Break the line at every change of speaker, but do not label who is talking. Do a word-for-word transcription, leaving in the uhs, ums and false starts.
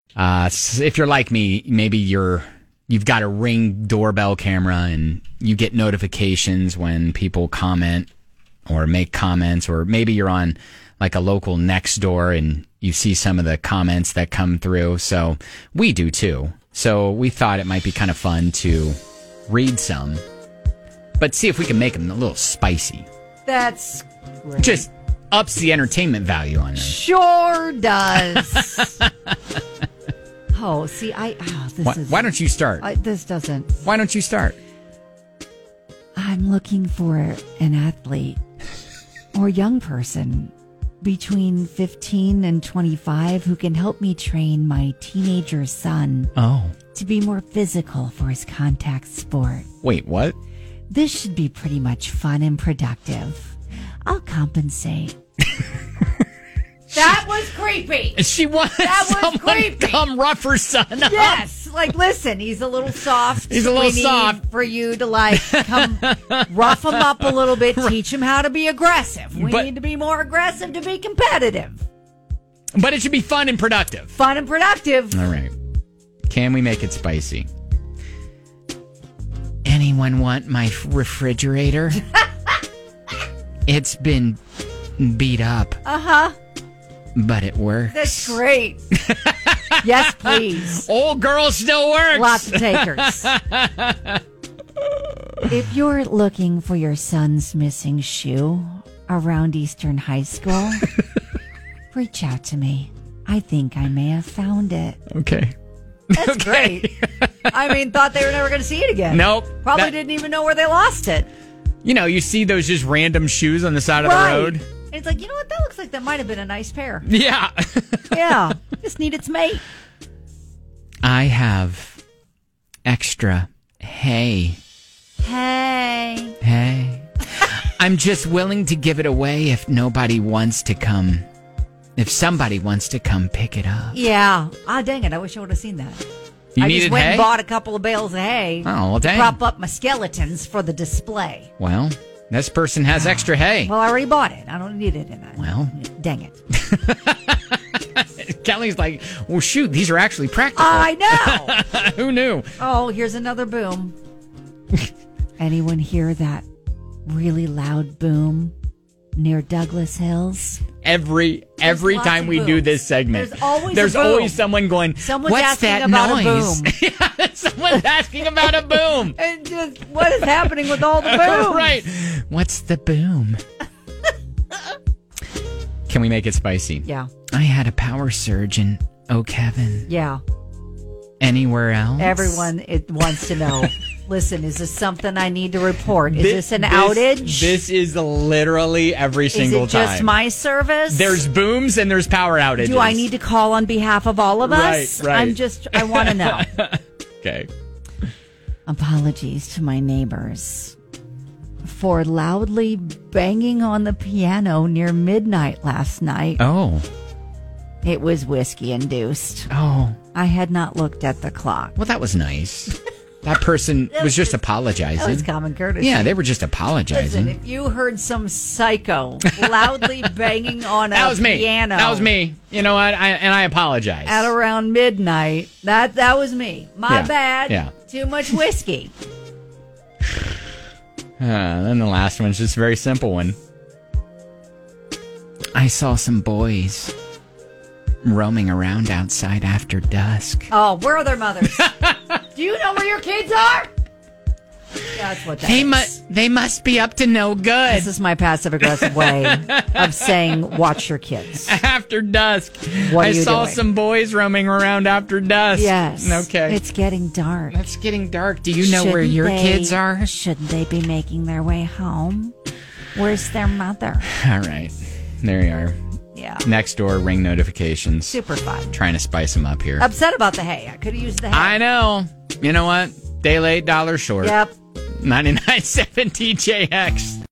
Uh, s- if you're like me, maybe you're you've got a Ring doorbell camera and you get notifications when people comment or make comments, or maybe you're on like a local Nextdoor and you see some of the comments that come through. So we do too. So we thought it might be kind of fun to read some, but see if we can make them a little spicy.
That's great.
Just ups the entertainment value on them.
Sure does. Oh, see, I. Oh, this
Why,
is.
why don't you start?
I, this doesn't.
Why don't you start?
I'm looking for an athlete or young person between fifteen and twenty-five who can help me train my teenager son
Oh.
to be more physical for his contact sport.
Wait, what?
This should be pretty much fun and productive. I'll compensate. That was creepy.
She wants
That was
someone
creepy.
to come rough her son up.
Yes, like listen, he's a little soft.
He's a little
we need
soft.
for you to like come rough him up a little bit, teach him how to be aggressive. We
But-
need to be more aggressive to be competitive.
But it should be fun and productive.
Fun and productive.
All right. Can we make it spicy? Anyone want my f- refrigerator? It's been beat up,
Uh-huh.
but it works.
That's great. Yes, please.
Old girl still works.
Lots of takers. If you're looking for your son's missing shoe around Eastern High School, reach out to me. I think I may have found it.
Okay.
That's
Okay.
great. I mean, thought they were never going to see it again.
Nope.
Probably
That-
didn't even know where they lost it.
You know, you see those just random shoes on the side of
Right.
the road.
And it's like, you know what? That looks like that might have been a nice pair.
Yeah.
Yeah. Just need its mate.
I have extra hay.
Hey.
Hey. I'm just willing to give it away if nobody wants to come. If somebody wants to come pick it up.
Yeah. Ah, dang it. I wish I would have seen that.
You
I
needed
just went
hay?
and bought a couple of bales of hay.
Oh, well,
to
dang.
prop up my skeletons for the display.
Well, this person has extra hay.
Well, I already bought it. I don't need it in it.
Well.
Dang it.
Kelly's like, well, shoot, these are actually practical.
I know.
Who knew?
Oh, here's another boom. Anyone hear that really loud boom near Douglas Hills?
Every every
lots
time
of
we do
booms.
this segment,
There's always a
there's
boom.
always someone going,
Someone's
what's
asking
that
about a
noise?
boom.
Yeah, someone's asking about a boom.
And just what is happening with all the booms?
Right. What's the boom? Can we make it spicy?
Yeah.
I had a power surge in Oak Heaven.
Yeah.
Anywhere else?
Everyone it wants to know. Listen, is this something I need to report? Is
Thi-
this an
this-
outage?
This is literally every
is
single
it just
time.
my service?
There's booms and there's power outages.
Do I need to call on behalf of all of us?
Right, right.
I'm just, I want to know.
Okay.
Apologies to my neighbors for loudly banging on the piano near midnight last night.
Oh.
It was whiskey induced.
Oh.
I had not looked at the clock.
Well, that was nice. That person was just apologizing.
That was common courtesy.
Yeah, they were just apologizing.
Listen, if you heard some psycho loudly banging on
that
a
was me.
piano
That was me. You know what? I, and I apologize.
at around midnight, that that was me. My
Yeah,
bad.
yeah.
Too much whiskey.
Uh, then the last one's just a very simple one. I saw some boys roaming around outside after dusk.
Oh, where are their mothers? Do you know where your kids are? That's what that
They
is.
must. They must be up to no good.
This is my passive aggressive way of saying, watch your kids.
After dusk.
What are
I
you
saw
doing?
some boys roaming around after dusk.
Yes.
Okay.
It's getting dark.
It's getting dark. Do you know where
Shouldn't
your
they-
kids are?
Shouldn't they be making their way home? Where's their mother?
All right. There you are.
Yeah.
Next door, ring notifications.
Super fun.
Trying to spice them up here.
Upset about the hay. I could have used the hay.
I know. You know what? Day late, dollar short.
Yep.
ninety-nine point seven T J X.